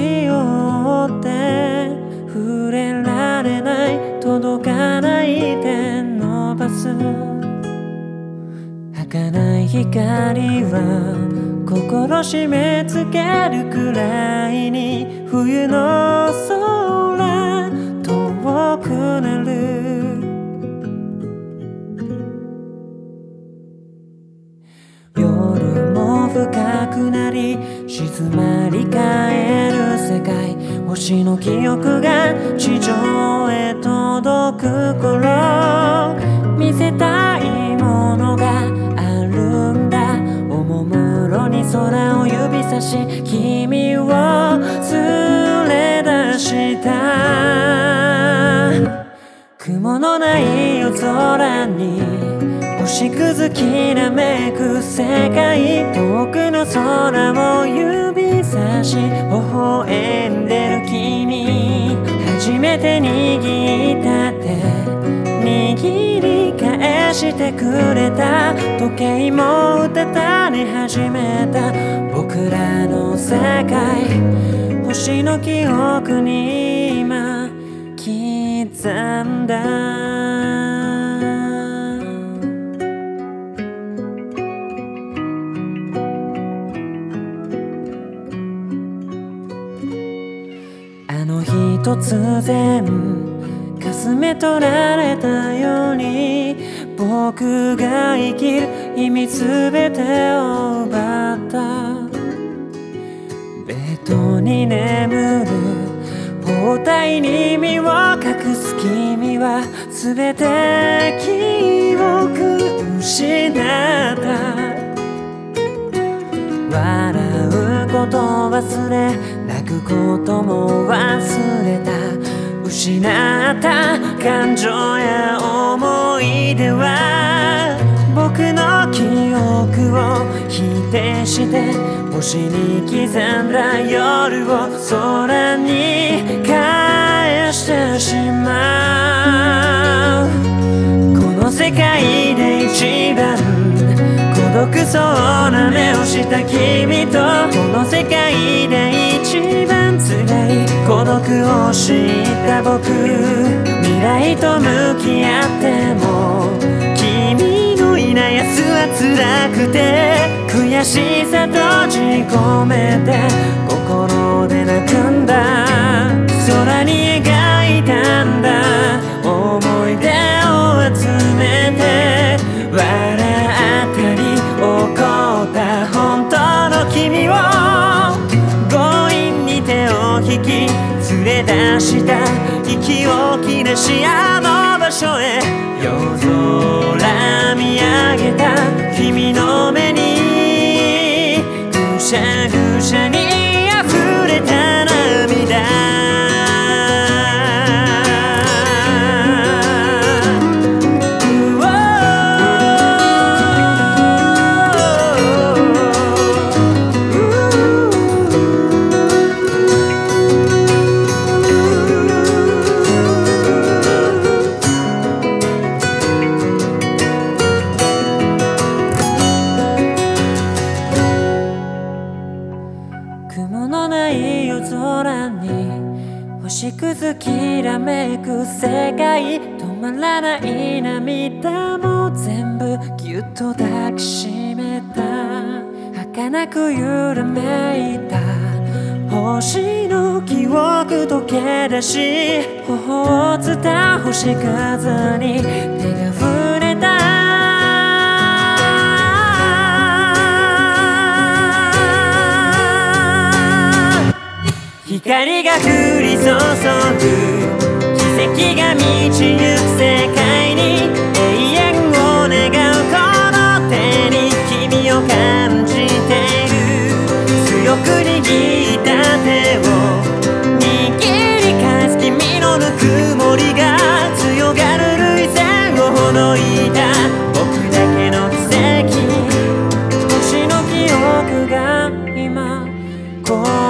よって触れられない、届かない手伸ばす儚い光は心締め付けるくらいに冬の空遠くなる。夜も深くなり静まり返る世界、星の記憶が地上へ届く頃、見せたいものがあるんだ。おもむろに空を指さし君を連れ出した。雲のない夜空に星屑きらめく世界、遠くの空を指さし微笑んでる君、初めて握った手握り返してくれた、時計もうたた寝始めた僕らの世界、星の記憶に今刻んだ。あの日突然かすめ取られたように、僕が生きる意味すべてを奪った。ベッドに眠る包帯に身を隠す君はすべて記憶失った。笑うこと忘れ泣くことも忘れた、失った感情や思い出は僕の記憶を否定して星に刻んだ夜を空に返してしまう。この世界で一番孤独そうな目をした君と、この世界で一番辛い孤独を知った僕、未来と向き合っても君のいない明日は辛くて、悔しさとじ込めて心で泣くんだ。空に描いたんだ思い出を集めて、笑ったり怒った本当の君を強引に手を引き連れ出した、息を切らしあの場所へ。夜空見上げた君の目にぐしゃぐしゃに溢れた涙。雲のない夜空に星屑きらめく世界、止まらない涙も全部ぎゅっと抱きしめた。儚く揺らめいた星の記憶溶け出し、頬を伝った星屑に手が触れた。光が降り注ぐ奇跡が満ちゆく世界に、永遠を願うこの手に君を感じている。強く握った手を握り返す君のぬくもりが、強がる涙腺をほどいた僕だけの奇跡。星の記憶が今